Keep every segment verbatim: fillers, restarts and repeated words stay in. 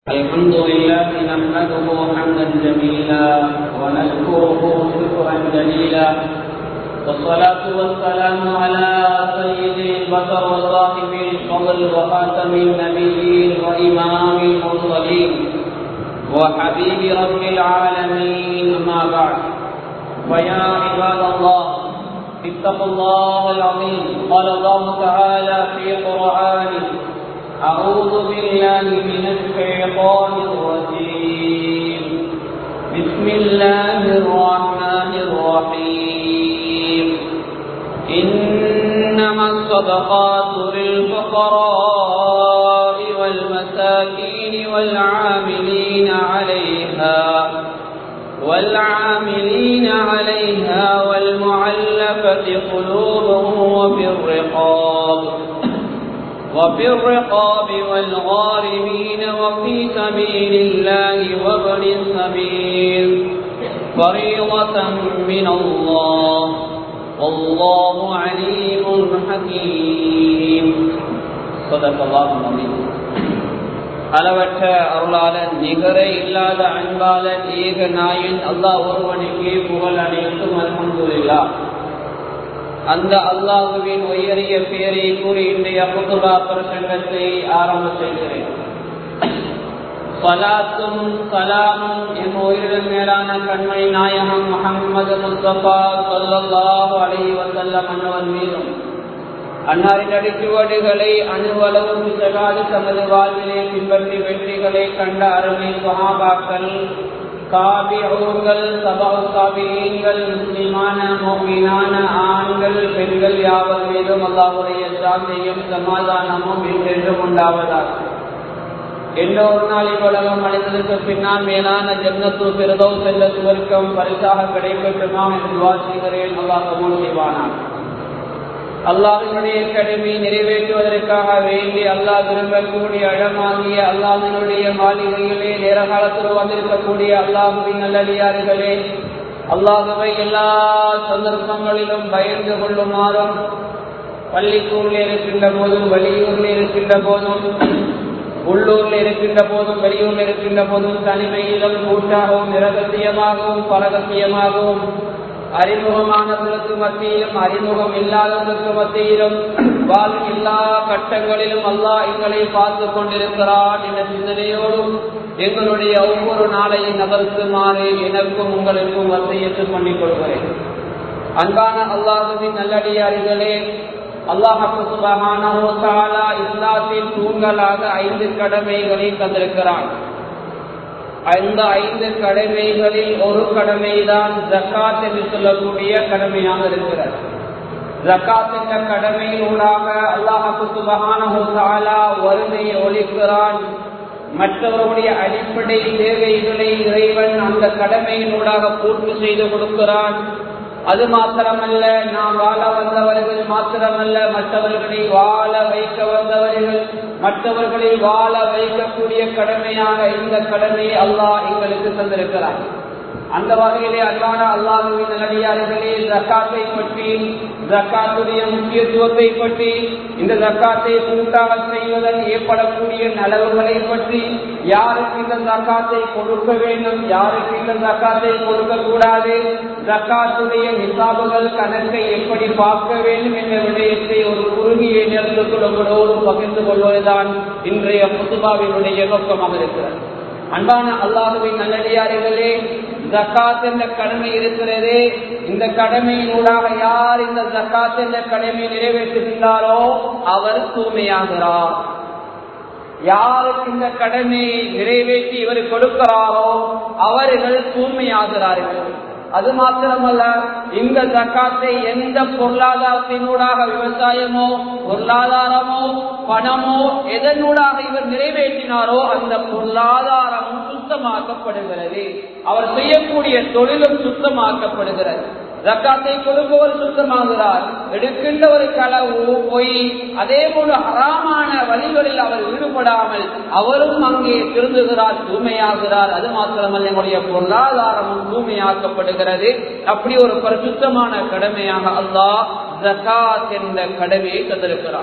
الحمد لله نحمده حمدا جميلا ونشكره شكرا جليلا والصلاة والسلام على سيد البشر وصاحب الفضل وخاتم النبيين وإمام المرسلين وحبيب رب العالمين أما بعد فيا عباد الله اتقوا الله العظيم. قال الله تعالى في قرآنه: أعوذ بالله من الشيطان الرجيم. بسم الله الرحمن الرحيم. إنما الصدقات للفقراء والمساكين والعاملين عليها والعاملين عليها والمعلفة قلوبهم وفي الرقاب وفي الرقاب والغارمين وفي سبيل الله وابن السبيل فريضة من الله والله عليم حكيم. صدق الله العظيم. அளவற்ற அருளாளன், நிகரே இல்லாத அன்பாளன், ஏக நாயன் அல்லாஹ் ஒருவனுக்கே புகழ் அனைத்தும். அல்ஹம்துலில்லாஹ். அந்த அல்லாஹுவின் உயரிய பெயரை கூறி இன்றைய குதுபா பிரசங்கத்தை ஆரம்ப செய்கிறேன். ஸலாத்தும் ஸலாமும் என் உயிரின் மேலான கண்மணி நாயகம் முஹம்மது முஸ்தபா ஸல்லல்லாஹு அலைஹி வஸல்லம் அன்னவர் மீதும், அன்னாரின் அடிச்சுவடுகளை அணுவளவும் பிசகாது தமது வாழ்விலே பின்பற்றி வெற்றிகளை கண்ட அருமை சஹாபாக்கள், தாபிஊன்கள், தபஉ தாபிஈன்கள், முஸ்லிமான முஃமினான ஆண்கள் பெண்கள் யாவர் மீதும் அல்லாஹ்வுடைய சாந்தியும் சமாதானமும் என்றென்றும் உண்டாவதாக. எல்லோரு நாள் இவ்வுலகம் அடைந்ததற்கு பின்னால் மேலான ஜன்னத்துல் ஃபிர்தௌஸ் என்ற சுவர்க்கம் பரிசாக கிடைக்கட்டுமாம் என்று துஆ செய்கிறேன். அல்லாஹ் கபூல் செய்வானாக. அல்லாஹ்வினுடைய கடமை நிறைவேற்றுவதற்காக வேண்டி அல்லாஹ் விரும்பக்கூடிய இடமாகிய அல்லாஹ்வினுடைய மாளிகையிலே நேர காலத்தில் வந்திருக்கக்கூடிய அல்லாஹ்வின் நல்லடியார்களே, அல்லாஹ்வை எல்லா சந்தர்ப்பங்களிலும் பயந்து கொள்ளுமாறும், பள்ளிக்கூரில் இருக்கின்ற போதும் வெளியூரில் இருக்கின்ற போதும், உள்ளூரில் இருக்கின்ற போதும் வெளியூரில் இருக்கின்ற போதும், தனிமையிலும் கூட்டாகவும் இரகசியமாகவும் பரகசியமாகவும், அறிமுகமானவர்களுக்கு மத்தியிலும் அறிமுகம் இல்லாதவர்களுக்கு மத்தியிலும் வாழும் எல்லா கட்டங்களிலும் அல்லாஹ் எங்களை பார்த்து கொண்டிருக்கிறான் என்ற சிந்தனையோடும் எங்களுடைய ஒவ்வொரு நாளையும் நகர்த்துமாறு எனக்கும் உங்களுக்கும் வசியத்து பண்ணிக் கொள்கிறேன். அன்பான அல்லாஹ்வின் நல்லடியார்களே, அல்லாஹ் சுப்ஹானஹு வ தஆலா இஸ்லாத்தின் தூண்களாக ஐந்து கடமைகளை தந்திருக்கிறான். அந்த ஐந்து கடமைகளில் ஒரு கடமைதான் ஜக்காத் என்று சொல்லக்கூடிய கடமையாக இருக்கிறது. ஜக்காத் என்ற கடமையினூடாக அல்லாஹ் சுப்ஹானஹு வ தஆலா வறுமையை ஒழிக்கிறான். மற்றவருடைய அடிப்படை தேவைகளை இறைவன் அந்த கடமையினூடாக பூர்த்தி செய்து கொடுக்கிறான். அது மாத்திரமல்ல, நாம் வாழ வந்தவர்கள் மாத்திரமல்ல, மற்றவர்களை வாழ வைக்க வந்தவர்கள், மற்றவர்களை வாழ வைக்கக்கூடிய கடமையாக இந்த கடமையை அல்லாஹ் எங்களுக்கு தந்திருக்கிறார். அந்த வகையிலே அன்பான அல்லாஹ்வின் நல்லடியார்களே, ஜக்காத்தை பற்றி, ஜக்காத்துடைய முக்கியத்துவத்தை பற்றி, இந்த ஜக்காத்தை கூட்டாக செய்வதன் ஏற்படக்கூடிய நலவுகளை பற்றி, யாருக்கு இந்த ஜக்காத்தை கொடுக்க வேண்டும், யாருக்கு இந்த ஜக்காத்தை கொடுக்க கூடாது, ஜக்காத்துடைய நிசாபுகள் கணக்கை எப்படி பார்க்க வேண்டும் என்ற விடயத்தை ஒரு குறுகிய நேரத்துக்குள் உங்களோடு பகிர்ந்து கொள்வதுதான் இன்றைய குதுபாவினுடைய நோக்கமாக இருக்கிறது. அன்பான அல்லாஹ்வின் நல்லடியார்களே, ஜக்காத் என்ற கடமை இருக்கிறது. இந்த கடமையினூடாக யார் இந்த ஜக்காத் என்ற கடமையை நிறைவேற்றுகின்றாரோ அவர் தூய்மையாகிறார். யாருக்கு இந்த கடமையை நிறைவேற்றி இவர் கொடுக்கிறாரோ அவர்கள் தூய்மையாகிறார்கள். அது மாத்திரமல்ல, இந்த ஜக்காத்தை எந்த பொருளாதாரத்தினூடாக, விவசாயமோ பொருளாதாரமோ பணமோ எதனூடாக இவர் நிறைவேற்றினாரோ அந்த பொருளாதாரமும் சுத்தமாக்கப்படுகிறது. அவர் செய்யக்கூடிய தொழிலும் சுத்தமாக்கப்படுகிறது. ஜக்காத்தை கொடுப்பவர் சுத்தமாகிறார். எடுக்கின்ற ஒரு களவு பொய் அதே போல ஹராமான வழிகளில் அவர் ஈடுபடாமல் அவரும் அங்கே திருந்துகிறார், தூய்மையாகிறார். அது மாத்திரமல்ல, எங்களுடைய பொருளாதாரமும் தூய்மையாக்கப்படுகிறது. அப்படி ஒரு பரிசுத்தமான கடமையாக அல்லாஹ் ஜகாத் என்ற கடமையை தந்திருக்கிறார்.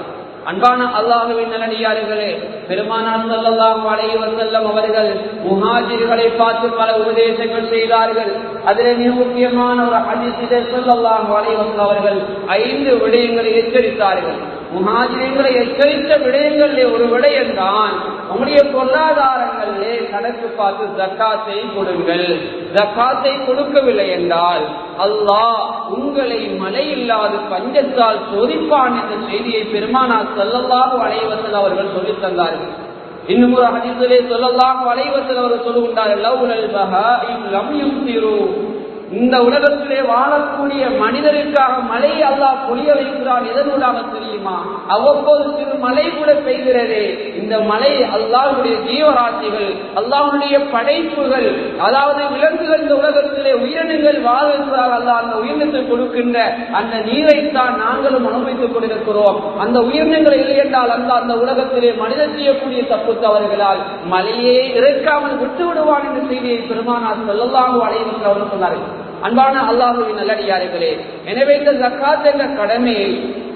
அன்பான அல்லாஹ்வின் நல்லடியார்களே, பெருமானார் ஸல்லல்லாஹு அலைஹி வஸல்லம் அவர்கள் முஹாஜிர்களை பார்த்து பல உபதேசங்கள் செய்தார்கள். அதிலே மிக முக்கியமான ஒரு ஹதீஸிலே ஸல்லல்லாஹு அலைஹி வஸல்லம் அவர்கள் ஐந்து விடயங்களை எச்சரித்தார்கள். முஹாஜிர்களை எச்சரித்த விடயங்களிலே ஒரு விடயம் தான், உங்களுடைய பொருளாதாரங்களிலே கணக்கு பார்த்து ஜக்காத்தை கொடுங்கள். ஜக்காத்தை கொடுக்கவில்லை என்றால் அல்லாஹ் உங்களை மழை இல்லாது பஞ்சத்தால் சோதிப்பான் என்ற செய்தியை பெருமானார் ஸல்லல்லாஹு அலைஹி வஸல்லம் அவர்கள் சொல்லித் தந்தார்கள். இன்னும் ஒரு ஹதீஸிலே ஸல்லல்லாஹு அலைஹி வஸல்லம் அவர்கள் சொல்லுகின்றார்கள், லவ்லல் பஹாஇம் லம் யும்திரு, இந்த உலகத்திலே வாழக்கூடிய மனிதருக்காக மழை அல்லாஹ் பொழிய வைக்கிறான். எதனூடாக தெரியுமா? அவ்வப்போது சிறு மழை கூட பெய்கிறது. இந்த மழை அல்லாஹ்வுடைய ஜீவராசிகள், அல்லாஹ்வுடைய படைப்புகள், அதாவது விலங்குகள், இந்த உலகத்திலே உயிரினங்கள் வாழ்கிறார்கள். அல்லாஹ் அந்த உயிரினத்தை கொடுக்கின்ற அந்த நீரைத்தான் நாங்களும் அனுபவித்துக் கொண்டிருக்கிறோம். அந்த உயிரினங்கள் இல்லை என்றால் அல்லாஹ் அந்த உலகத்திலே மனிதர் செய்யக்கூடிய தப்பு தவறுகளால் மழையை இறக்காமல் விட்டு விடுவான் என்ற செய்தியை பெருமானார் ஸல்லல்லாஹு அலைஹி வஸல்லம் அவர்கள் சொன்னார்கள். அன்பான அல்லாஹ்வின் நல்லடியார்களே, எனவே இந்த ஜக்காத் என்ற கடமையை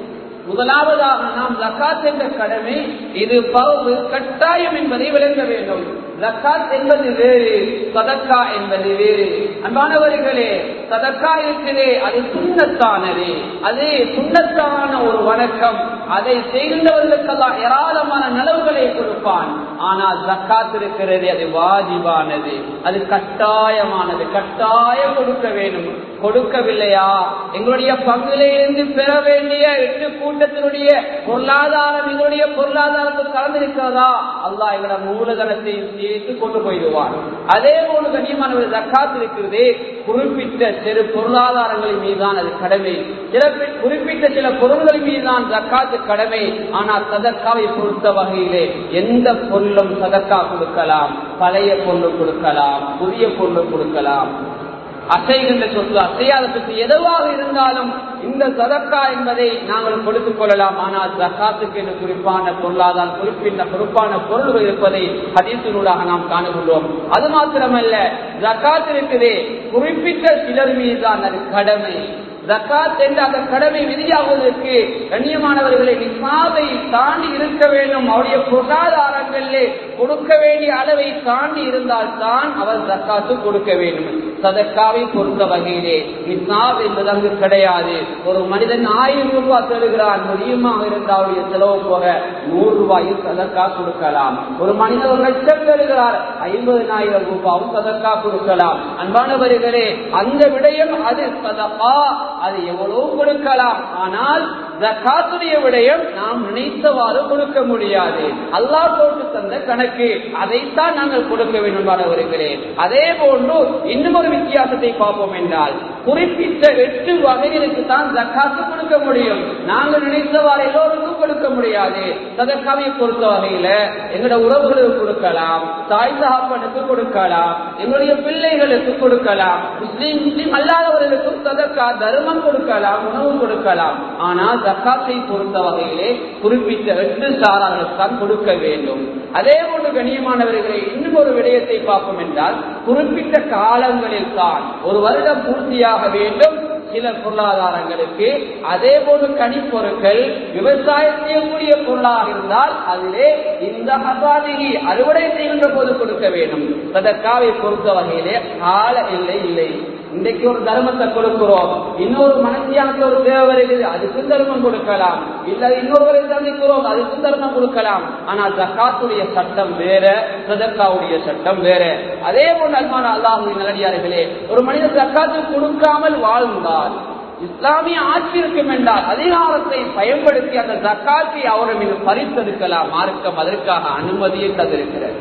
முதலாவதாக நாம் ஜக்காத் என்ற கடமை இது பர்து கட்டாயம் என்பதை விளங்க வேண்டும். ஜக்காத் என்பது வேறு, சதக்கா என்பது வேறு. அன்பானவர்களே, சதக்கா இருக்கிறே அது சுன்னத்தானது, அது சுன்னத்தான ஒரு வணக்கம். அதை செய்கின்றவர்களுக்கெல்லாம் ஏராளமான நலவுகளை கொடுப்பான். ஆனால் ஜக்காத் இருக்கிறது அது வாஜிபானது, அது கட்டாயமானது, கட்டாயம் கொடுக்க வேண்டும். கொடுக்கவில்லையா எங்களுடைய பங்கிலிருந்து பெற வேண்டிய எட்டு கூட்டத்தினுடைய பொருளாதாரம் எங்களுடைய பொருளாதாரத்தில் கலந்திருக்கிறதா, அல்லாஹ் எங்களோட மூலதனத்தை சேர்த்து கொண்டு போயிடுவார். அதே போல கண்ணியமானவர் ஜக்காத் இருக்கிறது குறிப்பிட்ட சிறு பொருளாதாரங்களின் மீதுதான் அது கடமை. சில குறிப்பிட்ட சில பொருள்களின் மீதுதான் ஜக்காத்து கடமை. ஆனால் சதக்காவை பொறுத்த வகையிலே எந்த பொருளும் சதக்கா கொடுக்கலாம், பழைய பொருள் கொடுக்கலாம், புதிய பொருள் கொடுக்கலாம், அசைகின்ற சொத்து அசையாத சொத்து எதுவாக இருந்தாலும் இந்த சதக்கா என்பதை நாங்கள் கொடுத்துக் கொள்ளலாம். ஆனால் ஜக்காத்துக்கு என்று குறிப்பான பொருளாதார குறிப்பிட்ட பொறுப்பான பொருள்கள் இருப்பதை ஹதீஸினூடாக நாம் காணுகின்றோம். அது மாத்திரமல்ல, ஜக்காத் இருக்குது குறிப்பிட்ட சிலர் மீதுதான் அது கடமை. ஜக்காத் என்ற அந்த கடமை விதியாவதற்கு கண்ணியமானவர்களை நிசாபை தாண்டி இருக்க வேண்டும். அவருடைய பொருளாதாரங்களிலே கொடுக்க வேண்டிய அளவை தாண்டி இருந்தால் தான் அவர் ஜக்காத்து கொடுக்க வேண்டும். சதக்காவை பொறுத்த வகையிலே நிசாப் என்பது அங்கு கிடையாது. ஒரு மனிதன் ஆயிரம் ரூபாய் தருகிறான், முடியுமாக இருந்தால் அவருடைய செலவு போக நூறு ரூபாயில் சதக்கா கொடுக்கலாம். ஒரு மனிதன் ஒரு லட்சம் தருகிறார், ஐம்பதனாயிரம் ரூபாயும் சதக்கா கொடுக்கலாம். அன்பானவர்களே, அந்த விடயம் அது சதக்கா, அது எவ்வளவு கொடுக்கலாம். ஆனால் ஜக்காத்துடைய விடயம் நாம் நினைத்தவாறு கொடுக்க முடியாது. அல்லாஹ் போட்டு தந்த கணக்கு, அதைத்தான் நாங்கள் கொடுக்க வேண்டும். அதே போன்று இன்னும் ஒரு வித்தியாசத்தை பார்ப்போம் என்றால், குறிப்பிட்ட எட்டு வகைகளுக்கு தான் ஜக்காத்து கொடுக்க முடியும். நாங்கள் நினைத்தவாறு எல்லோருக்கும் கொடுக்க முடியாது. சதக்காவை பொறுத்த வகையில எங்களுடைய உறவுகளுக்கு கொடுக்கலாம், தாய் தகப்பனுக்கு கொடுக்கலாம், எங்களுடைய பிள்ளைகளுக்கு கொடுக்கலாம், முஸ்லீம் முஸ்லீம் அல்லாதவர்களுக்கும் சதக்கா தர்மம் கொடுக்கலாம், உணவு கொடுக்கலாம். ஆனால் ஜக்காத்தை பொறுத்த வகையிலே குறிப்பிட்ட எட்டு சாரார்களுக்கு தான் கொடுக்க வேண்டும். அதே போன்று கண்ணியமானவர்களை இன்னும் ஒரு விடயத்தை பார்ப்போம் என்றால், குறிப்பிட்ட காலங்களில் தான் ஒரு வருடம் பூர்த்தியாக வேண்டும் சில பொருளாதாரங்களுக்கு. அதே போன்று கனிப்பொருட்கள் விவசாயம் செய்யக்கூடிய பொருளாக இருந்தால் அதிலே இந்த ஹசாதிகி அறுவடை செய்கின்ற போது கொடுக்க வேண்டும். சதக்காவை பொறுத்த வகையிலே கால இல்லை இல்லை. இன்றைக்கு ஒரு தர்மத்தை கொடுக்கிறோம், இன்னொரு மனசியாக ஒரு தேவை வருகிறது, அதுக்கும் தர்மம் கொடுக்கலாம். இல்ல இன்னொருவரை சந்திக்கிறோம், அதுக்கும் தர்மம் கொடுக்கலாம். ஆனால் ஜக்காத்துடைய சட்டம் வேற, சதக்காவுடைய சட்டம் வேற. அதே போன்று அன்பான அல்லாஹ்வின் நல்லடியார்களே, ஒரு மனிதர் ஜக்காத்து கொடுக்காமல் வாழ்ந்தால், இஸ்லாமிய ஆட்சி இருக்கும் என்றால் அதிகாரத்தை பயன்படுத்தி அந்த ஜக்காத்தை அவரை மீது பறித்தெடுக்கலாம். மார்க்கம் அதற்காக அனுமதியை தந்திருக்கிறது.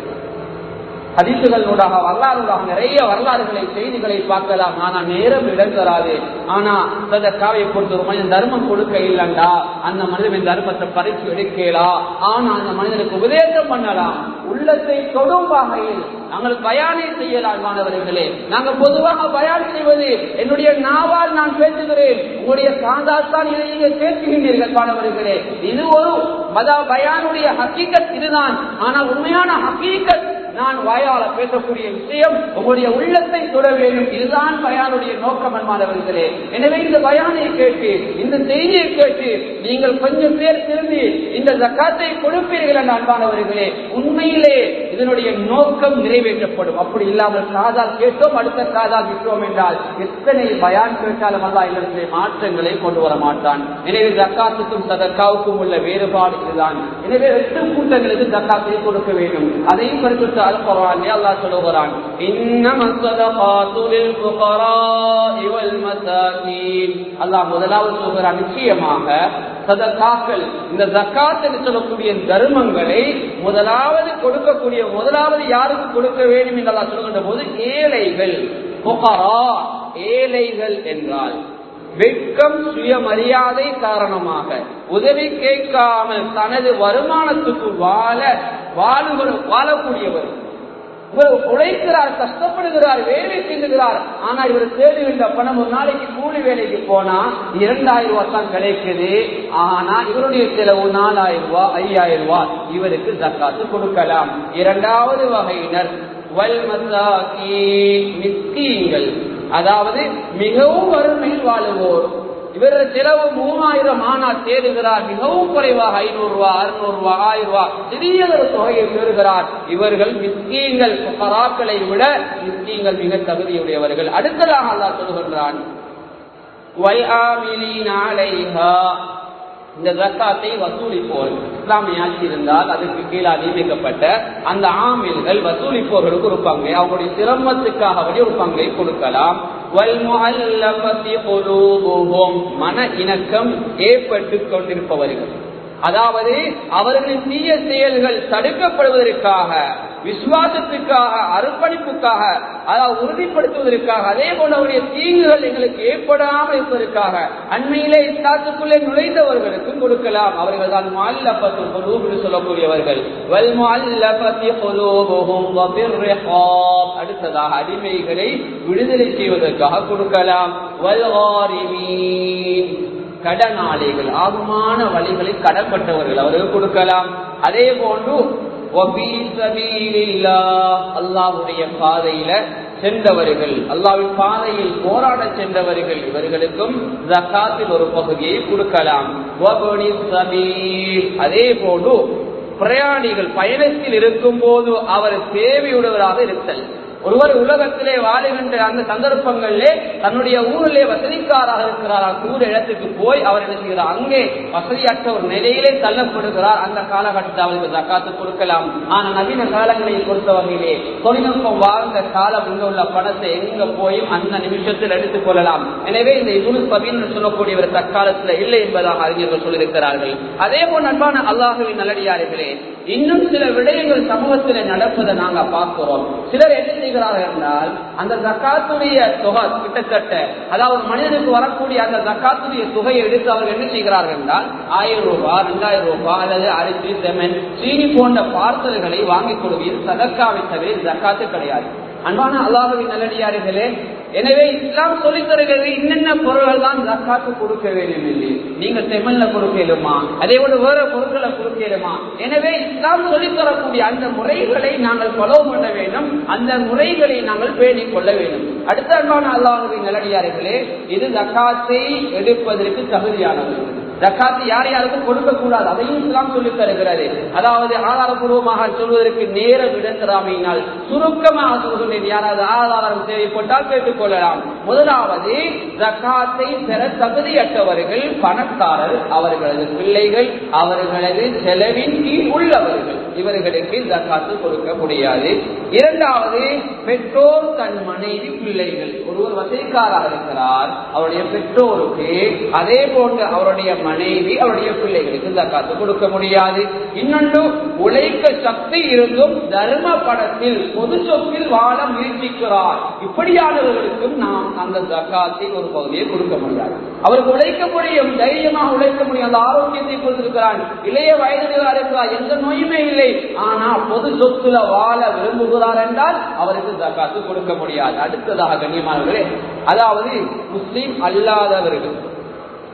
ஹதீசுகளூடாக வரலாறுடாக நிறைய வரலாறுகளை செய்திகளை பார்க்கலாம். ஆனா நேரம் இடம் தராது. ஆனா சதக்காவை பொறுத்த ஒரு மனிதன் தர்மம் கொடுக்க இல்லைண்டா அந்த மனிதன் தர்மத்தை பறித்து எடுக்கலாம். ஆனா அந்த மனிதனுக்கு உபதேசம் பண்ணலாம். உள்ளத்தை தொடும் வகையில் நாங்கள் பயானை செய்யலாம். மாணவர்களே, நாங்கள் பொதுவாக பயான் செய்வது என்னுடைய நாவால் நான் பேசுகிறேன், உங்களுடைய சாந்தாத்தான் இதை நீங்கள் பேசுகின்றீர்கள். மாணவர்களே, இது ஒரு மத பயானுடைய ஹக்கீகத் இதுதான். ஆனால் உண்மையான ஹக்கீகத் நான் வாயால பேசக்கூடிய விஷயம் உங்களுடைய உள்ளத்தை தொட வேண்டும். இதுதான் பயானுடைய நோக்கம் என்பார்களே. எனவே இந்த பயானை கேட்டு இந்த செய்தியை கேட்டு நீங்கள் கொஞ்சம் பேர் திரும்பி இந்த ஜக்காத்தை கொடுப்பீர்கள் என்ற அன்பானவர்களே, உண்மையிலே இதனுடைய நோக்கம் நிறைவேற்றப்படும். அப்படி இல்லாமல் காதால் கேட்டோம் அடுத்த காதால் விட்டோம் என்றால் எத்தனை பயான் கேட்டாலும் அல்லாஹ் இதற்கு மாற்றங்களை கொண்டு வர மாட்டான். எனவே ஜக்காத்துக்கும் சதக்காவுக்கும் உள்ள வேறுபாடு இதுதான். எனவே எட்டு கூட்டங்களுக்கு ஜக்காத்தை கொடுக்க வேண்டும். அதையும் பரிசுத்த அல் குர்ஆனிலே அல்லாஹ் சொல்லுகிறான், இன்னமஸ் ஸதகாத்து லில் ஃபுகராஇ வல் மசாகீன். அல்லாஹ் முதலாவது சொல்கிறான், நிச்சயமாக சதகாக்கள், இந்த ஜக்காத் என்று சொல்லக்கூடிய தர்மங்களை முதலாவது கொடுக்கக்கூடிய முதலாவது யாருக்கு கொடுக்க வேண்டும் என்று அல்லாஹ் சொல்லுகின்ற போது ஏழைகள், ஃபுகரா, ஏழைகள் என்றால் வெட்கம் சுயமரியாதை காரணமாக உதவி கேட்காமல் தனது வருமானத்துக்கு வாழ வாழுகிற வாழக்கூடியவர். இவர் உழைக்கிறார், கஷ்டப்படுகிறார், வேலை செய்கிறார். ஆனா இவர் தேடுகின்ற பணம் ஒரு நாளைக்கு கூலி வேலைக்கு போனா இரண்டாயிரம் ரூபாய் தான் கிடைக்குது. ஆனா இவருடைய செலவு நாலாயிரம் ரூபாய் ஐயாயிரம் ரூபாய். இவருக்கு ஜக்காத்து கொடுக்கலாம். இரண்டாவது வகையினர் வல் மசாகீன், மிஸ்கீன்கள், அதாவது மிகவும் வறுமையில் வாழுவோர். இவர் செலவு மூவாயிரம் ஆனா தேடுகிறார், மிகவும் குறைவாக ஐநூறு ரூபாய் அறுநூறு ரூபாய் ஆயிரம் ரூபாய் சிறிய ஒரு தொகையை பெறுகிறார். இவர்கள் மிஸ்கீன்கள், ஃபுகராக்களை விட மிஸ்கீன்கள் மிக தகுதியுடையவர்கள். அடுத்ததாக அல்லாஹ் சொல்லுகின்றான், வல் ஆமிலீன அலைஹா, இந்த ஜக்காத்தை வசூலிப்போர். இஸ்லாமிய ஆட்சி இருந்தால் அதுக்கு கீழே நியமிக்கப்பட்ட அந்த ஆமில்கள் வசூலிப்போர்களுக்கு ஒரு பங்கை, அவங்களுடைய சிரமத்துக்காக ஒரு பங்கை கொடுக்கலாம். மன இணக்கம் ஏற்பட்டு கொண்டிருப்பவர்கள், அதாவது அவர்களின் தீய செயல்கள் தடுக்கப்படுவதற்காக, விசுவாசத்துக்காக, அர்ப்பணிப்புக்காக, அதாவது உறுதிப்படுத்துவதற்காக, அதே போல அவருடைய தீங்குகள் எங்களுக்கு ஏற்படாமல் இருப்பதற்காக அண்மையிலே இஸ்லாத்துக்குள்ளே நுழைந்தவர்களுக்கும் கொடுக்கலாம். அவர்கள் தான் முஅல்லஃபத்து குலூப் என்று சொல்லக்கூடியவர்கள். வல் முஅல்லஃபத்தி குலூபுஹும் வபிர் ரிகாப், அடுத்ததாக அடிமைகளை விடுதலை செய்வதற்காக கொடுக்கலாம். வல் காரிமீன், கடனாளிகள், ஆகுமான வழிகளில் கடன்பட்டவர்கள், அவர்கள் கொடுக்கலாம். அதே போன்று அல்லாஹ்வுடைய பாதையில சென்றவர்கள், அல்லாஹ்வின் பாதையில் போராட சென்றவர்கள், இவர்களுக்கும் ஜக்காத்தில் ஒரு பகுதியை கொடுக்கலாம். அதே போன்று பிரயாணிகள் பயணத்தில் இருக்கும் போது அவர் தேவையுடையவராக இருத்தல். ஒருவர் உலகத்திலே வாழுகின்ற அந்த சந்தர்ப்பங்களிலே தன்னுடைய ஊரிலே வசதிக்காராக இருக்கிறார், ஊர் இடத்துக்கு போய் அவர் என்ன செய்கிறார், அங்கே வசதியற்ற ஒரு நிலையிலே தள்ளப்படுகிறார். அந்த காலகட்டத்தில் அவருக்கு ஜக்காத்து கொடுக்கலாம். ஆனால் நவீன காலங்களில் பொறுத்த வகையிலே தொழில்நுட்பம் வாழ்ந்த காலம், இங்க உள்ள பணத்தை எங்க போயும் அந்த நிமிஷத்தில் எடுத்துக் கொள்ளலாம். எனவே இந்த இப்னு சபீன் சொல்லக்கூடியவர் தற்காலத்தில் இல்லை என்பதாக அறிஞர்கள் சொல்லியிருக்கிறார்கள். அதே போல் அன்பான அல்லாஹ்வின் நல்லடியார்களே, இன்னும் சில விடயங்கள் சமூகத்தில் நடப்பதை நாங்க பார்க்கிறோம். சிலர் என்ன செய்கிறார்கள் என்றால், அந்த ஜக்காத்துடைய தொகை கிட்டத்தட்ட, அதாவது மனிதனுக்கு வரக்கூடிய அந்த ஜக்காத்துடைய தொகையை எடுத்து அவர்கள் என்ன செய்கிறார்கள் என்றால், ஆயிரம் ரூபாய், இரண்டாயிரம் ரூபாய் அல்லது அரிசி, செமன், சீனி போன்ற பார்சல்களை வாங்கிக் கொள்வதில் சதக்காவை தவிர ஜக்காத்து கிடையாது. அன்பான அல்லாஹ்வின் நல்லடியார்களே, எனவே இஸ்லாம் சொல்லித் தருகிறது என்னென்ன பொருள்கள் தான் ஜக்காத்து கொடுக்க வேண்டும் இல்லை. நீங்க செமல்ல கொடுக்கலுமா, அதே போல வேற பொருட்களை கொடுக்கலுமா. எனவே இஸ்லாம் சொல்லித் தரக்கூடிய அந்த முறைகளை நாங்கள் ஃபாலோ பண்ண வேண்டும், அந்த முறைகளை நாங்கள் பேணிக் கொள்ள வேண்டும். அடுத்த அன்பான அல்லாஹ்வின் நல்லடியார்களே, இது ஜக்காத்தை எடுப்பதற்கு தகுதியானது. ஜக்காத்து யார் யாருக்கும் கொடுக்க கூடாது, அதையும் இஸ்லாம் சொல்லித் தருகிறது. அதாவது ஆதாரபூர்வமாக சொல்வதற்கு நேரம் இடத்தராமையினால் சுருக்கமாக சொல்கிறேன். யாராவது ஆதாரம் தேவைப்பட்டால் கேட்டுக் கொள்ளலாம். முதலாவது, ஜக்காத்தை பெற தகுதியற்றவர்கள், பணக்காரர், அவர்களது பிள்ளைகள், அவர்களது செலவின் கீழ் உள்ளவர்கள், இவர்களுக்கு ஜக்காத்து கொடுக்க முடியாது. இரண்டாவது, பெற்றோர் தன் மனைவி பிள்ளைகள். ஒருவர் வசதிக்காராக இருக்கிறார், அவருடைய பெற்றோருக்கு, அதே போன்று அவருடைய மனைவி, அவருடைய பிள்ளைகளுக்கு ஜக்காத்து கொடுக்க முடியாது. இன்னொன்று, உழைக்க சக்தி இருந்தும் தர்ம படத்தில் பொது சொத்தில் வாழ முயற்சிக்கிறார், இப்படியானவர்களுக்கும் நாம் அந்த ஜக்காத்தை ஒரு பகுதியை கொடுக்க முடியாது. அவருக்கு உழைக்க முடியும், தைரியமாக உழைக்க முடியும், அந்த ஆரோக்கியத்தை கொடுத்திருக்கிறார், இளைய வயதில் இருக்கிறார், எந்த நோயுமே இல்லை, ஆனால் பொது சொத்துல வாழ விரும்புகிறார் என்றால் அவருக்கு ஜக்காத்து கொடுக்க முடியாது. அடுத்ததாக கண்ணியமானவர்களே, அதாவது முஸ்லிம் அல்லாதவர்கள்,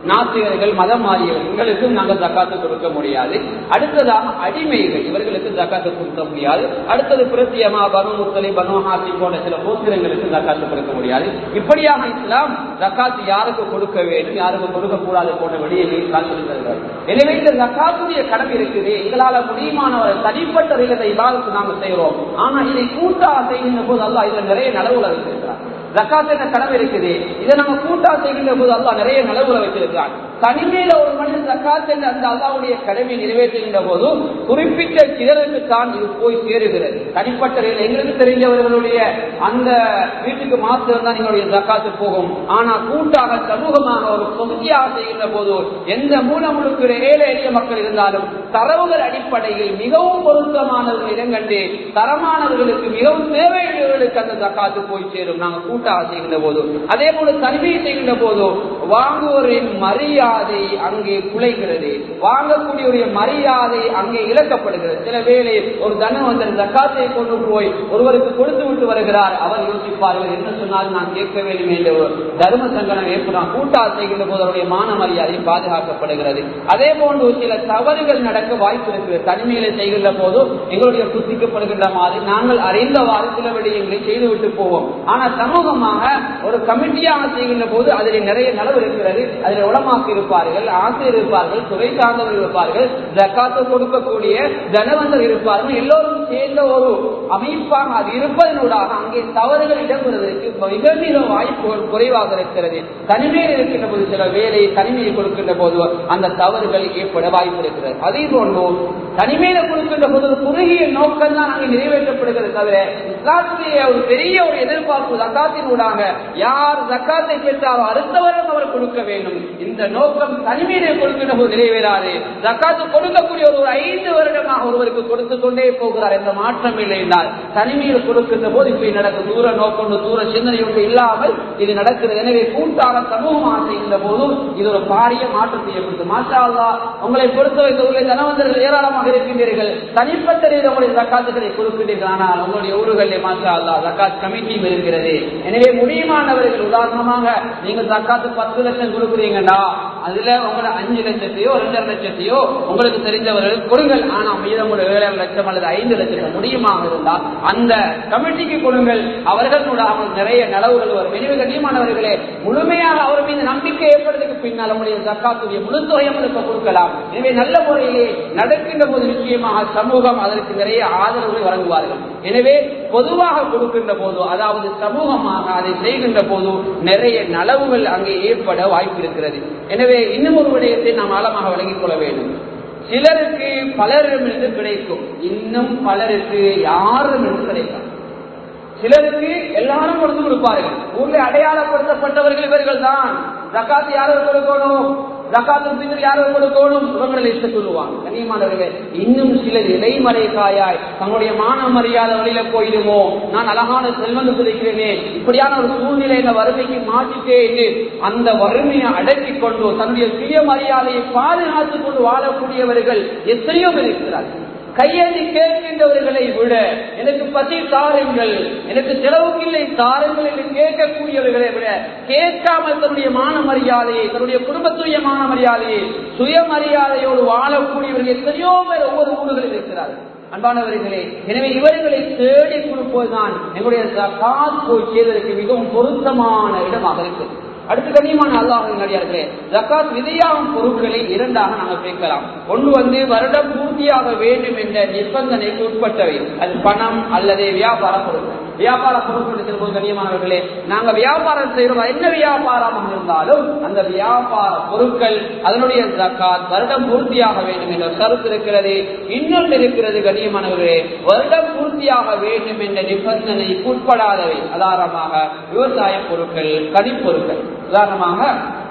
நாத்திகர்கள், மதம் மாறியவர்கள் இவர்களுக்கும் நாங்கள் ஜக்காத்து கொடுக்க முடியாது. அடுத்ததாக அடிமைகள், இவர்களுக்கு ஜக்காத்து கொடுக்க முடியாது. அடுத்தது பிரத்தியமா, பனு முத்தலிப், பனு ஹாசிம் போன்ற சில கோத்திரங்களுக்கு ஜக்காத்து கொடுக்க முடியாது. இப்படியாக இஸ்லாம் ஜக்காத்து யாருக்கு கொடுக்க வேண்டும், யாருக்கு கொடுக்க கூடாது போன்ற விடயங்களை சொல்லித்தருகிறார். எனவே இந்த ஜக்காத்துடைய கடமை இருக்குது. எங்களால் முடியுமானவர்கள் தனிப்பட்ட இபாதத்தை நாங்கள் செய்கிறோம். ஆனா இதை கூட்டாக செய்கின்ற போது அல்லாஹ் இதுல நிறைய நலவுகளை வச்சிருக்கிறார். ஜக்காத் என்ற கடமை இருக்குது. இதை நம்ம கூட்டா செய்கின்ற போது அல்லாஹ் நிறைய நலவுகளை வச்சிருக்கிறான். தனிமையில ஒரு மனிதன் ஜக்காத் என்ற அந்த அல்லாஹ்வுடைய கடமை நிறைவேற்றுகின்ற போது குறிப்பிட்ட சிலருக்கு தான் இது போய் சேருகிறது. தனிப்பட்ட எங்களுக்கு தெரிஞ்சவர்களுடைய அந்த வீட்டுக்கு மாத்திரம் தான் எங்களுடைய ஜக்காத்து போகும். ஆனா கூட்டாக சமூகமாக ஒரு தொகுதியாக செய்கின்ற போது எந்த மூலமுழுக்கிற ஏழை எளிய மக்கள் இருந்தாலும் தரவுகள் அடிப்படையில் மிகவும் பொருத்தமானவர்கள் இடங்கண்டு தரமானவர்களுக்கு மிகவும் தேவையுள்ளவர்களுக்கு அந்த ஜக்காத்து போய் சேரும். நாங்கள் கூட்டாக செய்கின்ற போது அதே போல தனிமையை செய்கின்ற போது வாங்குவோரின் மரியாதை அங்கே குலைகிறது, வாங்கக்கூடிய மரியாதை அங்கே இழக்கப்படுகிறது. சில வேளை ஒரு தனவந்தர் ஜக்காத்தை கொண்டு போய் ஒருவருக்கு கொடுத்து விட்டு வருகிறார். அவர் யோசிப்பார்கள், என்ன சொன்னாலும் நான் கேட்க வேண்டும் என்ற ஒரு தர்ம சங்கடம் ஏற்படும். கூட்டாக செய்கின்ற போது அவருடைய மான மரியாதை பாதுகாக்கப்படுகிறது. அதே போன்று சில தவறுகள் நடக்க வாய்ப்பு இருக்கிறது. தனிமையில செய்கின்ற போது எங்களுடைய புத்திக்கப்படுகின்ற மாதிரி நாங்கள் அறிந்தவாறு சில விடயங்களை செய்துவிட்டு போவோம். ஆனா சமூகமாக ஒரு கமிட்டியாக செய்கின்ற போது அதில் நிறைய நலவு இருக்கிறது. அதில் உலமாக்கி இருப்பார்கள், ஆசிரியர் இருப்பார்கள், துறை சார்ந்தவர்கள் இருப்பார்கள், ஜக்காத்து கொடுக்கக்கூடிய தனவந்தர் இருப்பார்கள். எல்லோரும் சேர்ந்த ஒரு அமைப்பாக அது இருப்பதனூடாக அங்கே தவறுகள் இடம்பெறுவதற்கு மிக மிக வாய்ப்புகள் குறைவாக இருக்கிறது. தனிமையில் இருக்கின்ற போது சில வேலை தனிமையை கொடுக்கின்ற போது அந்த தவறுகள் ஏற்பட வாய்ப்பு இருக்கிறது. அதே போன்று தனிமையில கொடுக்கின்ற போது குறுகிய நோக்கம் தான் அங்கே நிறைவேற்றப்படுகிறது. தவிர இஸ்லாத்துடைய ஒரு பெரிய ஒரு எதிர்பார்ப்பு ஜக்காத்தினூடாக யார் ஜக்காத்தை பெற்றாரோ அடுத்தவரும் அவர் கொடுக்க வேண்டும். இந்த நோக்கம் தனிமையிலே கொடுக்கின்ற போது நிறைவேறாது. ஜக்காத்து கொடுக்கக்கூடிய ஒரு ஐந்து வருடமாக ஒருவருக்கு கொடுத்து கொண்டே போகிறார், எந்த மாற்றம் இல்லை என்றால் தனிமையில் கொடுக்கின்ற போது இப்படி நடக்கும். தூர நோக்கம் தூர சிந்தனை ஒன்று இல்லாமல் இது நடக்கிறது. எனவே கூட்டாக சமூகமாக செய்கின்ற போது இது ஒரு பாரிய மாற்றத்தை ஏற்படுத்தும். மாஷா அல்லாஹ், உங்களை பொறுத்தவரை உங்களுடைய தனவந்தர்கள் ஏராளமாக இருக்கின்றீர்கள், தனிப்பட்ட உங்களுடைய ஜக்காத்துகளை கொடுக்கின்றீர்கள். ஆனால் உங்களுடைய ஊர்களில் மாஷா அல்லாஹ் ஜக்காத் கமிட்டியும் இருக்கிறது. எனவே முடியுமானவர்கள் உதாரணமாக நீங்க ஜக்காத்து பத்து லட்சம் கொடுக்குறீங்கன்னா அதுல உங்களை அஞ்சு லட்சத்தையோ ரெண்டரை லட்சத்தையோ உங்களுக்கு தெரிஞ்சவர்கள் கொடுங்கள். ஆனா மீதம் ஒரு ஏழரை லட்சம் அல்லது ஐந்து லட்சம் முடியுமாக இருந்தால் அந்த கமிட்டிக்கு கொடுங்கள். அவர்கள் நிறைய நலவுகள் வரும். எனவே கண்ணியமானவர்களே, முழுமையாக அவர் மீது நம்பிக்கை ஏற்படுறதுக்கு பின்னால் நம்முடைய ஜக்காத்துடைய முழு தொகையும் கொடுக்கலாம். எனவே நல்ல முறையிலே நடக்கின்ற போது நிச்சயமாக சமூகம் அதற்கு நிறைய ஆதரவுகளை வழங்குவார்கள். எனவே பொதுவாக கொடுக்கின்ற போது, அதாவது சமூகமாக அதை செய்கின்ற போது நிறைய நலவுகள் அங்கே ஏற்பட வாய்ப்பு இருக்கிறது. எனவே இன்னும் ஒரு விடயத்தை நாம் ஆழமாக விளங்கிக் கொள்ள வேண்டும். சிலருக்கு பலரிடமிருந்து கிடைக்கும், இன்னும் பலருக்கு யாரிடமிருந்து கிடைக்கும். சிலருக்கு எல்லாரும் கொடுத்து கொடுப்பார்கள். ஊரில் அடையாளப்படுத்தப்பட்டவர்கள் இவர்கள் தான். ஜக்காத்து யாரும் கொடுக்கணும், ஜக்காத்து பின்னர் யாரும் கொடுக்கணும், இவங்களை இஷ்ட சொல்லுவாங்க. கண்ணியமானவர்களே, இன்னும் சிலர் இடைமறை காயாய் தங்களுடைய மான மரியாதை வழியில போயிடுமோ, நான் அழகான செல்வந்து கிடைக்கிறேனே, இப்படியான ஒரு சூழ்நிலை இந்த வறுமைக்கு மாற்றிட்டே அந்த வறுமையை அடக்கி கொண்டு தன்னுடைய சுய மரியாதையை பாதுகாத்துக் கொண்டு வாழக்கூடியவர்கள் எத்தனையோ பேர் இருக்கிறார்கள். கையேந்தி கேட்கின்றவர்களை விட எனக்கு பசி தாருங்கள், எனக்கு செலவுக்கில்லை தாருங்கள் என்று கேட்கக்கூடியவர்களை விட கேட்காமல் தன்னுடைய மான மரியாதையை, தன்னுடைய குடும்பத்துடைய மான மரியாதையை, சுயமரியாதையோடு வாழக்கூடியவர்கள் எத்தனையோ பேர் ஒவ்வொரு ஊர்களில் இருக்கிறார்கள். அன்பானவர்களே, எனவே இவர்களை தேடி கொடுப்பதுதான் எங்களுடைய ஜக்காத் போய் செய்வதற்கு மிகவும் பொருத்தமான இடமாக இருக்கிறது. அடுத்து கண்ணியமான அல்லாஹ்வின் அடியார்களே, ஜக்காத் விதையாகும் பொருட்களை இரண்டாக நாங்கள் கேட்கலாம். ஒன்று வந்து வருடம் பூர்த்தியாக வேண்டும் என்ற நிபந்தனைக்கு உட்பட்டவை, அது பணம் அல்லது வியாபார பொருட்கள். வியாபார பொருட்கள் செல்வது கண்ணியமானவர்களே, நாங்கள் வியாபாரம் செய்கிறோம், என்ன வியாபாரமாக இருந்தாலும் அந்த வியாபார பொருட்கள் அதனுடைய ஜக்காத் வருடம் பூர்த்தியாக வேண்டும் என்ற கருத்து இருக்கிறது. இன்னொன்று இருக்கிறது கண்ணியமானவர்களே, வருடம் பூர்த்தியாக வேண்டும் என்ற நிபந்தனைக்கு உட்படாதவை. உதாரணமாக விவசாய பொருட்கள், கனிப்பொருட்கள். உதாரணமாக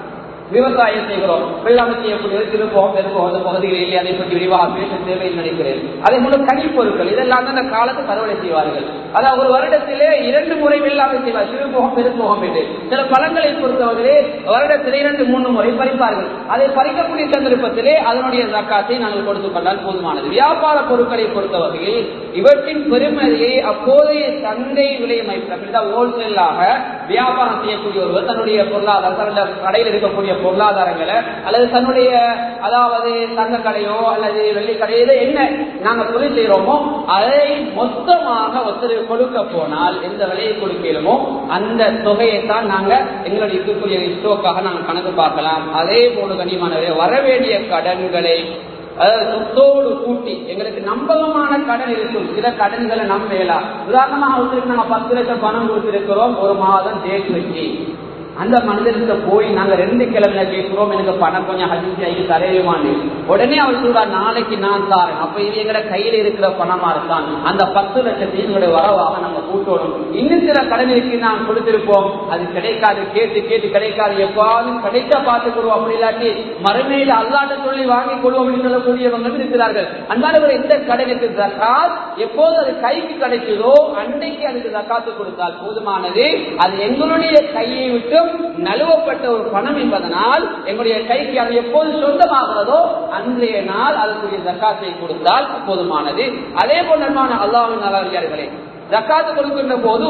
விவசாயம் செய்கிறோம், வெள்ளாமை செய்யக்கூடிய திருப்போகம் பெருப்போம் அந்த பகுதிகளில் அதை பற்றி விரிவாக பேச தேவையில் நினைக்கிறேன். அதே போல கனிப்பொருட்கள் இதெல்லாம் தான் அந்த காலத்து அறுவடை செய்வார்கள். அதாவது ஒரு வருடத்திலே இரண்டு முறை வெள்ளாமை செய்வார், திருப்போகம் பெருப்போகம் என்று. சில பழங்களை பொறுத்தவர்களே வருடத்திலே இரண்டு மூன்று முறை பறிப்பார்கள். அதை பறிக்கக்கூடிய சந்தர்ப்பத்திலே அதனுடைய ஜக்காத்தை நாங்கள் கொடுத்துக் கொண்டால் போதுமானது. வியாபார பொருட்களை பொறுத்தவரையில் இவற்றின் பெருமதியை அப்போதைய சந்தை விலையமைப்பு ஹோல்சேலாக வியாபாரம் செய்யக்கூடிய ஒருவர் தன்னுடைய பொருளாதார கடையில் இருக்கக்கூடிய பொருளாதாரங்களை அல்லது தன்னுடைய அதாவது தங்க கடையோ அல்லது வெள்ளி கடையில என்ன நாங்க தொழில் செய்யறோமோ அதை மொத்தமாக ஒருத்தர் கொடுக்க போனால் எந்த விலையை கொடுக்கிறோமோ அந்த தொகையை தான் நாங்க எங்களுடைய இருக்கக்கூடிய ஸ்டோக்காக நாங்கள் கணக்கு பார்க்கலாம். அதே போல கண்ணியமானவரே வரவேண்டிய கடன்களை சொத்தோடு கூட்டி எங்களுக்கு நம்பகமான கடன் இருக்கும். சில கடன்களை நம்பலாம். உதாரணமாக அவருக்கு நாங்க பத்து லட்சம் பணம் கொடுத்திருக்கிறோம் ஒரு மாதம் டேட் வச்சு அந்த மனிதர்கிட்ட போய் நாங்க ரெண்டு கிழமை கேட்கிறோம் எனக்கு பணம் கொஞ்சம் அதிர்ச்சி ஆகி தரையுமான்னு உடனே அவர் சொல்றார் நாளைக்கு நான் தாரேன். அப்ப இது எங்கட கையில இருக்கிற பணமா இருக்கான் அந்த பத்து லட்சத்தையும் எங்களுடைய வரவாக நம்ம கூட்டணும். இன்னும் சில கடனுக்கு நான் கொடுத்திருப்போம் அது கிடைக்காது கேட்டு கேட்டு கிடைக்காது எவ்வாறு கிடைக்க பார்த்துக்கிறோம் அப்படி இல்லாட்டி மறுமையில அல்லாட்ட சொல்லி வாங்கி கொள்வோம் அப்படின்னு சொல்லக்கூடியவங்க இருக்கிறார்கள். அன்பானவர் இந்த கடனுக்கு ஜகாத் எப்போது அது கைக்கு கிடைச்சதோ அன்றைக்கு அதுக்கு ஜகாத்து கொடுத்தால் போதுமானது. அது எங்களுடைய கையை விட்டு நழுவப்பட்ட ஒரு பணம் என்பதனால் எங்களுடைய கைக்கு அது எப்போது சொந்தமாகிறதோ அன்றைய நாள் அதற்குரிய ஜக்காத்தை கொடுத்தால் போதுமானது. அதே போன்றமான அல்லாஹ்வின் நல்லடியார்களே ஜக்காத்து கொடுக்கின்ற போது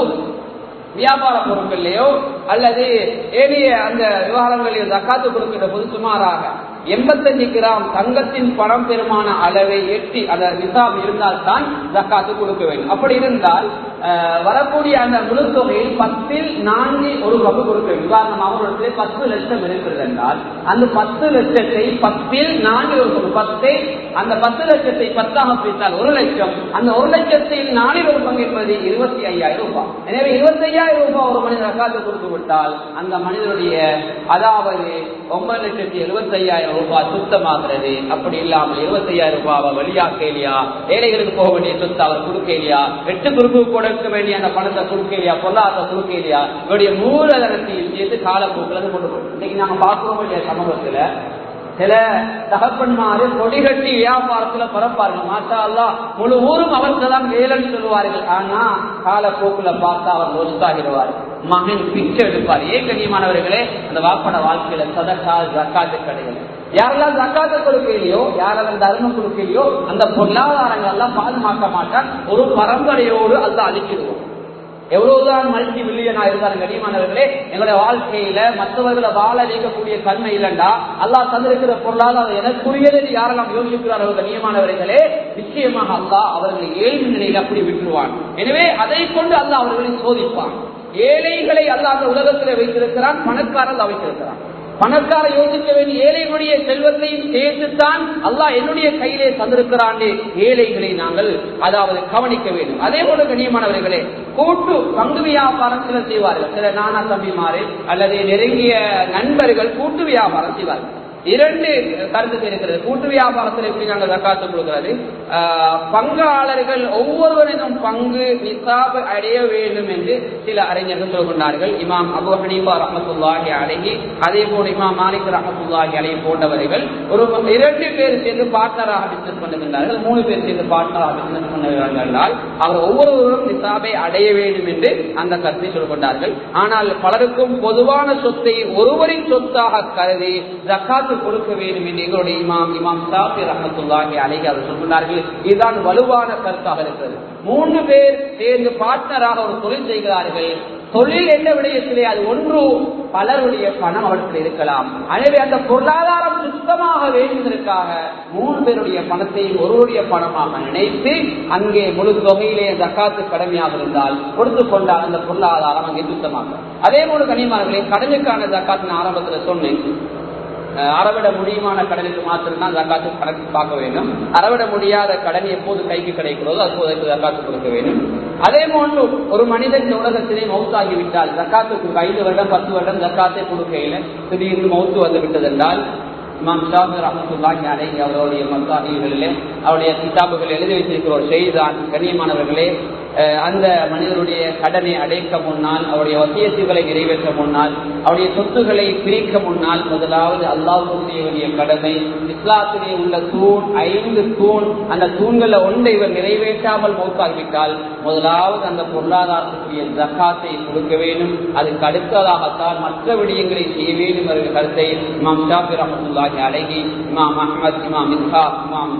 வியாபார பொருட்களையோ அல்லது ஏனைய அந்த விவகாரங்களையோ ஜக்காத்து கொடுக்கின்ற போது சுமாராக எண்பத்தஞ்சு கிராம் தங்கத்தின் பணம் பெருமான அளவை எட்டி அந்த நிசாப் இருந்தால் தான் ஜக்காத்து கொடுக்க வேண்டும். அப்படி இருந்தால் வரக்கூடிய அந்த முழு தொகையில் பத்தில் நான்கு ஒரு பங்கு கொடுக்க வேண்டும். உதாரணமாக ஒரு பத்து லட்சம் இருக்கிறது என்றால் அந்த பத்து லட்சத்தை பத்தில் நான்கு ஒரு பங்கு பத்தை அந்த பத்து லட்சத்தை பத்தாக பிரித்தால் ஒரு லட்சம் அந்த ஒரு லட்சத்தில் நாலில் ஒரு பங்கு என்பது இருபத்தி ஐயாயிரம் ரூபாய். எனவே இருபத்தி ஐயாயிரம் ரூபாய் ஒரு மனிதர் ஜக்காத்து கொடுத்து விட்டால் அந்த மனிதனுடைய அதாவது ஒன்பது லட்சத்தி எழுபத்தி ஐயாயிரம் ரூபாய் சுத்தமாகிறது. அப்படி இல்லாமல் இருபத்தி ஐயாயிரம் ரூபாய் வெளியாக்கலையா ஏழைகளுக்கு போக வேண்டிய சொத்து அவர் கொடுக்கலையா எட்டு குறுப்பு கொடுக்க வேண்டிய அந்த பணத்தை கொடுக்கலையா பொருளாதாரத்தை கொடுக்கலையா இவருடைய மூலதனத்தையும் சேர்த்து காலப்போக்கில் கொண்டு போய் இன்னைக்கு நாங்க பார்க்கிறோம் இல்லையா சமூகத்துல சில தகப்பன்மாரு கொடிகட்டி வியாபாரத்துல பரப்பார்கள். மாஷா அல்லாஹ் முழு ஊரும் அவருக்கு தான் வேலைன்னு சொல்லுவார்கள். ஆனா காலப்போக்குல பார்த்தா அவர் ஒஸ்தாகிடுவார். மகன் பிச்சை எடுப்பார். ஏன் கண்ணியமானவர்களே அந்த வாப்பட வாழ்க்கையில சதக்கா ஜக்காத்து கிடையாது. யாரெல்லாம் ஜக்காத்து கொடுக்கலையோ யாரெல்லாம் தர்மம் கொடுக்கலையோ அந்த பொருளாதாரங்கள் எல்லாம் பாதுகாக்க மாட்டான். ஒரு பரம்பரையோடு அல்ல அழிச்சிடுவோம். எவ்வளவுதான் மல்டி மில்லியனா இருந்தாலும் கண்ணியமானவர்களே எங்களுடைய வாழ்க்கையில மற்றவர்களை வாழ வைக்கக்கூடிய தன்மை இல்லைண்டா அல்லாஹ் தந்திருக்கிற பொருளாதாரம் எனக்குரியது யாரெல்லாம் யோசிக்கிறார்கள் கண்ணியமானவர்களே நிச்சயமாக அல்லாஹ் அவர்களை ஏழ்மை நிலையில் அப்படி விட்டுருவான். எனவே அதை கொண்டு அல்லாஹ் அவர்களை சோதிப்பான். ஏழைகளை அல்லாஹ் அந்த உலகத்தில் வைத்திருக்கிறான், பணக்காரர்கள் வைத்திருக்கிறான். பணக்கார யோசிக்க வேண்டிய ஏழைகளுடைய செல்வத்தையும் சேர்த்துத்தான் அல்லாஹ் என்னுடைய கையிலே தந்திருக்கிறான். ஏழைகளை நாங்கள் அதாவது கவனிக்க வேண்டும். அதே போல கண்ணியமானவர்களே கூட்டு பங்கு வியாபாரம் சிலர் செய்வார்கள். சில நானா தம்பிமாறு அல்லது நெருங்கிய நண்பர்கள் கூட்டு வியாபாரம் செய்வார்கள். இரண்டு கருத்து இருக்கிறது. கூட்டு வியாபாரத்தில் எப்படி நாங்கள் ஜக்காத்து கொடுக்கிறது பங்காளர்கள் ஒவ்வொருவரின் பங்கு நிசாப் அடைய வேண்டும் என்று சில அறிஞர்கள் சொல்கின்றார்கள். இமாம் அபு ஹனீஃபா ரஹ்மத்துல்லாஹி அலைஹி அதே போல இமாம் மாலிக் ரஹ்மத்துல்லாஹி அலைஹி போன்றவர்கள் ஒரு இரண்டு பேர் சேர்ந்து பார்ட்னராக பிசினஸ் பண்ணுகின்றார்கள். மூணு பேர் சேர்ந்து பார்ட்னராக பிசினஸ் பண்ணுகிறார்கள். அவர் ஒவ்வொருவரும் நிசாபை அடைய வேண்டும் என்று அந்த கருத்தை சொல்கின்றார்கள். ஆனால் பலருக்கும் பொதுவான சொத்தை ஒருவரின் சொத்தாக கருதி ஜக்காத் கொடுக்க வேண்டும் என்று எங்களுடைய இமாம் இமாம் ஷாஃபி ரஹ்மத்துல்லாஹி அலைஹி அவர் சொல்கிறார்கள். இதுதான் வலுவான கருத்தாக இருக்கிறது. மூன்று பேர் சேர்ந்து பார்ட்னராக ஒரு தொழில் செய்கிறார்கள். தொழில் என்ற விடயத்திலே அது ஒன்று பலருடைய பணம் அவற்றில் இருக்கலாம். எனவே அந்த பொருளாதாரம் சுத்தமாக வேண்டுவதற்காக மூணு பேருடைய பணத்தை ஒருவருடைய பணமாக நினைத்து அங்கே முழு தொகையிலே ஜக்காத்து கடமையாக இருந்தால் கொடுத்து கொண்டால் அந்த பொருளாதாரம் அங்கே சுத்தமாக. அதே போல கண்ணியமானவர்களே கடனுக்கான ஜக்காத்து ஆரம்பத்தில் சொன்னேன். அறவிட முடியுமான கடனுக்கு மாத்திரம்தான் ஜக்காத்து கணக்கு பார்க்க வேண்டும். அறவிட முடியாத கடன் எப்போது கைக்கு கிடைக்கிறதோ அப்போது ஜக்காத்து கொடுக்க வேண்டும். அதே போன்று ஒரு மனிதன் இந்த உலகத்திலே மௌத்தாகிவிட்டால் ஜக்காத்துக்கு ஐந்து வருடம் பத்து வருடம் ஜக்காத்தை கொடுக்கையில திடீர்னு மௌத்து வந்து விட்டது என்றால் இமாம் ஷாஃபி ரஹ்மத்துல்லாஹி அலைஹி அவருடைய மசாஹிகளிலே அவருடைய கிதாபுகள் எழுதி வைத்திருக்கிற ஒரு செய்திதான் கண்ணியமானவர்களே அந்த மனிதனுடைய கடனை அடைக்க முன்னால் அவருடைய வசியத்துகளை நிறைவேற்ற முன்னால் அவருடைய சொத்துக்களை பிரிக்க முன்னால் முதலாவது அல்லாஹ்வுக்கு செய்ய வேண்டிய கடமை இஸ்லாத்திலே உள்ள தூண் ஐந்து தூண் அந்த தூண்களை ஒன்றை இவர் நிறைவேற்றாமல் மௌத்தாகிவிட்டால் முதலாவது அந்த பொருளாதாரத்துக்குரிய ஜக்காத்தை கொடுக்க வேண்டும். அதுக்கு அடுத்ததாகத்தான் மற்ற விடயங்களை செய்ய வேண்டும் என்ற கருத்தை இமாம் ஷாஃபி ரஹ்மத்துல்லாஹி அலைஹி இமாம் அஹ்மத் இமாம் இஸ்ஹாக் இமாம்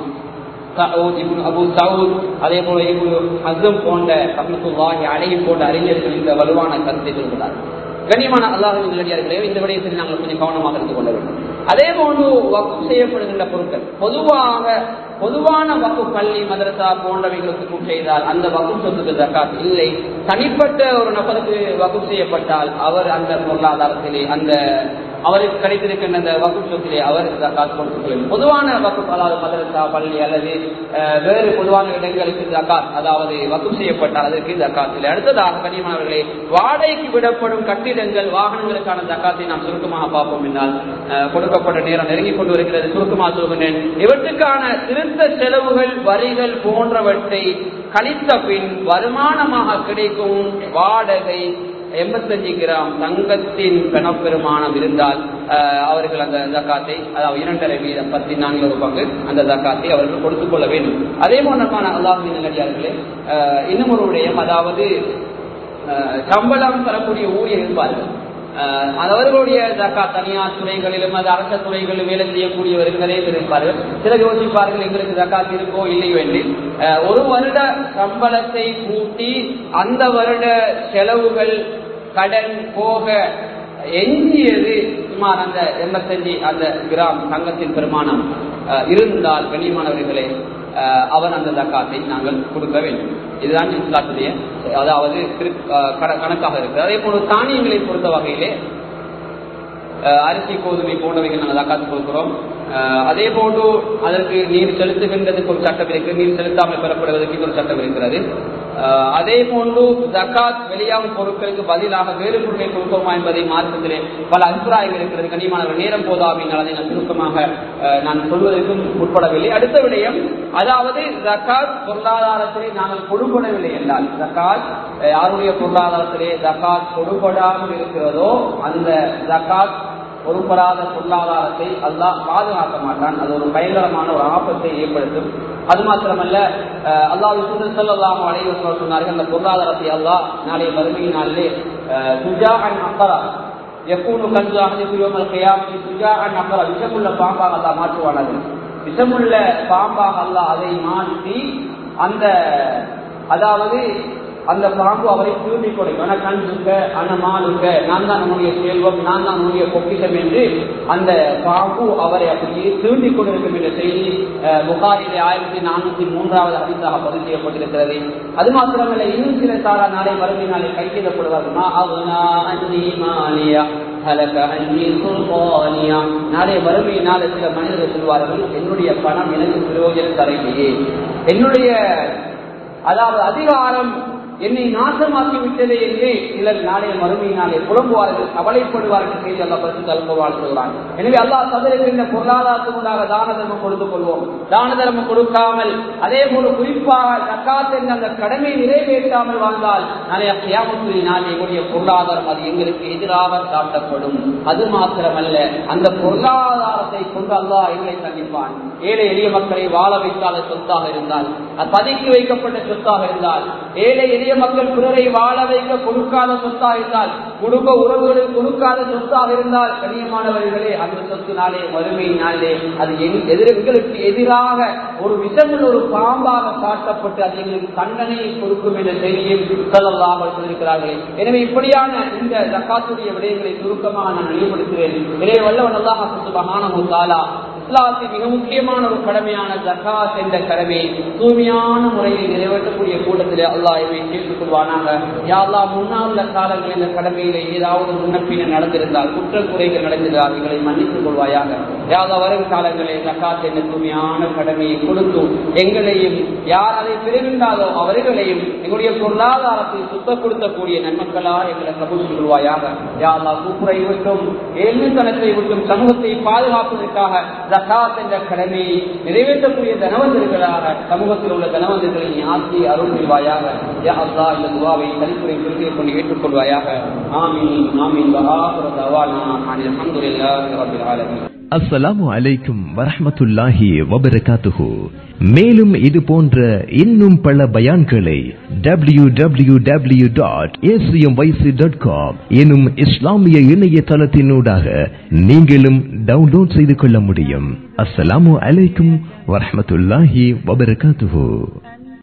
அபு சவுத் அதே போல ஹஸம் போன்ற ரஹ்மத்துல்லாஹி அலைஹி போன்ற அறிஞர்கள் இந்த வலுவான கருத்தை சொல்கிறார். கண்ணியமான அல்லாஹ்வின் நல்லடியார்களே, இந்த விடயத்தில் நாங்கள் கொஞ்சம் கவனமாக இருந்து கொள்ள வேண்டும். அதே போன்று வக்ஃப் செய்யப்படுகின்ற பொருட்கள் பொதுவாக பொதுவான வக்ஃப் பள்ளி மதரசா போன்றவைகளுக்கு செய்தால் அந்த வக்ஃப் சொத்துக்கு ஜகாத் இல்லை. தனிப்பட்ட ஒரு நபருக்கு வக்ஃப் செய்யப்பட்டால் அவர் அந்த பொருளாதாரத்திலே அந்த அவருக்கு கிடைத்திருக்கின்ற அந்த வக்ஃப் சொத்திலே அவர் ஜகாத் கொடுத்துக் கொள்ள வேண்டும். பொதுவான வக்ஃப் அதாவது மதரசா பள்ளி அல்லது வேறு பொதுவான இடங்களுக்கு ஜகாத் அதாவது வக்ஃப் செய்யப்பட்டால் அதற்கு ஜகாத் இல்லை. அடுத்ததாக கண்ணியமானவர்களே, வாடகைக்கு விடப்படும் கட்டிடங்கள் வாகனங்களுக்கான ஜகாத்தை நாம் சுருக்கமாக பார்ப்போம் என்றால் கொடுக்கப்பட்ட நேரம் நெருங்கிக் கொண்டு வருகிறது. சுருக்கமாக சொல்கின்றேன். இவற்றுக்கான திருத்த செலவுகள் வரிகள் போன்றவற்றை கழித்த பின் வருமானமாக கிடைக்கும் வாடகை எண்பத்தஞ்சு கிராம் தங்கத்தின் பணப்பெருமானம் இருந்தால் அவர்கள் அந்த ஜக்காத்தை அதாவது இரண்டரை வீதம் பத்தி நான்கு ஒரு பங்கு அந்த ஜக்காத்தை அவர்கள் கொடுத்துக் கொள்ள வேண்டும். அதே போன்றமான அல்லாஹ்வின் நல்லடியார்களே, இன்னும் ஒரு விடயம், அதாவது சம்பளம் தரக்கூடிய ஊழியர் இருப்பார்கள். அவர்களுடைய ஜக்காத் தனியார் துறைகளிலும் அது அரச துறைகளிலும் வேலை செய்யக்கூடியவர்கள் நிறைய பேர் இருப்பார்கள். சிலர் யோசிப்பார்கள் எங்களுக்கு ஜக்காத் இருக்கோ இல்லையோ என்று. ஒரு வருட சம்பளத்தை கூட்டி அந்த வருட செலவுகள் கடன் போக எஞ்சியது சுமார் அந்த எண்பத்தஞ்சு அந்த கிராம் தங்கத்தின் பெருமானம் இருந்தால் கண்ணியமானவர்களே அவர் அந்த ஜக்காத்தை நாங்கள் கொடுக்க வேண்டும். இதுதான் இஸ்லாத்துடைய அதாவது கணக்காக இருக்கிறது. அதே போல தானியங்களை பொறுத்த வகையிலே அரிசி கோதுமை போன்றவைகள் நாங்கள் ஜக்காத்து கொடுக்கிறோம். அதே போன்று அதற்கு நீர் செலுத்துகின்றதுக்கு ஒரு சட்டம் இருக்கு, நீர் செலுத்தாமல் பெறப்படுவதற்கு ஒரு சட்டம் இருக்கிறது. அதே போன்று ஜக்காத் வெளியாகும் பொருட்களுக்கு பதிலாக வேறு பொருட்களை கொடுப்போமா என்பதை மார்க்கத்திலே பல அபிப்பிராயங்கள் இருக்கிறது. கண்ணியமானவர்கள், நேரம் போதாமையினால் அதை நான் சுருக்கமாக நான் சொல்வதற்கும் உட்படவில்லை. அடுத்த விடயம், அதாவது ஜக்காத் பொருளாதாரத்திலே நாங்கள் கொடுபடவில்லை என்றால், ஜக்காத் யாருடைய பொருளாதாரத்திலே ஜக்காத் கொடுபடாமல் இருக்கிறதோ அந்த ஜக்காத் பொருட்படாத பொருளாதாரத்தை அல்லாஹ் பாதுகாக்க மாட்டான். அது ஒரு பயங்கரமான ஒரு ஆபத்தை ஏற்படுத்தும். அது மாத்திரமல்ல, அல்லாஹ் ஸல்லல்லாஹு அலைஹி வஸல்லம் சொன்னார்கள், அந்த பொருளாதாரத்தை அல்லாஹ் நாளைய மறுமையினாலே சுஜாஅன் அக்ரா யகூனு கன்ஜாஹி யௌமல் கியாமத்தி சுஜாஅன் அக்ரா விஷமுள்ள பாம்பாக அல்லாஹ் மாற்றுவானாக. விஷமுள்ள பாம்பாக அல்லாஹ் அதை மாற்றி அந்த அதாவது அந்த பாம்பு அவரை தூண்டி கொடுக்கும். ஆனா கண்சுக்க அன மாலுக்க நான் தான் நம்முடைய செல்வம், நான் தான் நம்முடைய பொக்கிஷம் என்று அந்த பாம்பு அவரை அப்படியே தூண்டி கொண்டிருக்கும் என்ற செய்தி புகாரிலே ஆயிரத்தி நானூத்தி மூன்றாவது ஹதீஸாக பதிவு செய்யப்பட்டிருக்கிறது. அது மாத்திரமல்ல, இன்னும் சில சாரா நாளை மறுமை நாளை கையெழுதப்படுவார்கள். நாளை மறுமையினால் சில மனிதர்கள் சொல்வார்கள், என்னுடைய பணம் எனக்கு பிரயோஜனம் தரவில்லையே, என்னுடைய அதாவது அதிகாரம் என்னை நாசமாக்கி விட்டதே என்று சிலர் நாளைய மறுமையினாலே புலம்புவார்கள், கவலைப்படுவார்கள் செய்து அல்லாஹ் பரிசுத்த அல் குர்ஆனில் சொல்றான். எனவே அல்லாஹ் தந்திருக்கின்ற பொருளாதாரத்துக்காக தான தர்மம் கொடுத்துக் கொள்வோம். தான தர்மம் கொடுக்காமல் அதே போல குறிப்பாக ஜக்காத் என்ற அந்த கடமை நிறைவேற்றாமல் வாழ்ந்தால் நாளைய கியாமத்துல் நாள் எங்களுடைய பொருளாதாரம் அது எங்களுக்கு எதிராக காட்டப்படும். அது மாத்திரமல்ல, அந்த பொருளாதாரத்தை கொண்டு அல்லாஹ் எங்களை தண்டிப்பான். ஏழை எளிய மக்களை வாழ வைக்காத சொத்தாக இருந்தால், பதுக்கி வைக்கப்பட்ட சொத்தாக இருந்தால், ஏழை எளிய மக்கள் பிறரை வாழ வைக்க கொடுக்காத சொத்தாக இருந்தால், குடும்ப உறவுகளுக்கு கொடுக்காத சொத்தாக இருந்தால், கண்ணியமானவர்களே அந்த சொத்து நாளே வறுமை நாளே அது எதிர்களுக்கு எதிராக ஒரு விஷமுள்ள ஒரு பாம்பாக காட்டப்பட்டு அது எங்களுக்கு தண்டனையை கொடுக்கும் என்ற செய்தியில் ஸல்லல்லாஹு அலைஹி சொல்லியிருக்கிறார்கள். எனவே இப்படியான இந்த ஜக்காத்துடைய விடயங்களை சுருக்கமாக நான் நினைவுபடுத்துகிறேன். எனவே வல்லவன் அல்லாஹ் சுப்ஹானஹு வ தஆலா இஸ்லாத்தின் மிக முக்கியமான ஒரு கடமையான ஜக்காத் என்ற கடமையை தூய்மையான முறையில் நிறைவேற்றக்கூடிய கூட்டத்திலே அல்லாஹ் இவை கேட்டுக் கொள்வானாக. யா அல்லாஹ், முன்னால் உள்ள காலங்களில் இந்த கடமையிலே ஏதாவது முன்னப்பின நடந்திருந்தால், குற்றக்குறைகள் நடந்திருந்தால் எங்களை மன்னித்துக் கொள்வாயாக. யா அல்லாஹ், வரும் காலங்களில் ஜக்காத் என்ற தூய்மையான கடமையை கொடுத்து எங்களையும் யார் அதை பெறுகின்றாலோ அவர்களையும் எங்களுடைய பொருளாதாரத்தை சுத்தப்படுத்தக்கூடிய நன்மக்களா எங்களை கபூல் கொள்வாயாக. யா அல்லாஹ், கூப்புரை விட்டும் ஏழ்மைத்தனத்தை விட்டும் சமூகத்தை பாதுகாப்பதற்காக ஜகாத் என்ற கடமையை நிறைவேற்றக்கூடிய தனவந்தர்களாக சமூகத்தில் உள்ள தனவந்தர்களை ஆசி அருள் புரிவாயாக. யா அல்லாஹ், இந்த துஆவை கலிப்புரை குறிப்பிட்டுக் கொண்டு ஏற்றுக்கொள்வாயாக. ஆமீன் ஆமீன். வஆகிரு தஅவானா அனில் ஹம்துலில்லாஹி ரப்பில் ஆலமீன். அஸ்ஸலாமு அலைக்கும் வரஹ்மத்துல்லாஹி வபரகாத்துஹு. மேலும் இது போன்ற இன்னும் பல பயான்களை W W W dot A C M Y C dot com எனும் இஸ்லாமிய இணையதளத்தினூடாக நீங்களும் டவுன்லோட் செய்து கொள்ள முடியும். அஸ்ஸலாமு அலைக்கும் வரஹ்மத்துல்லாஹி வபரகாத்துஹு.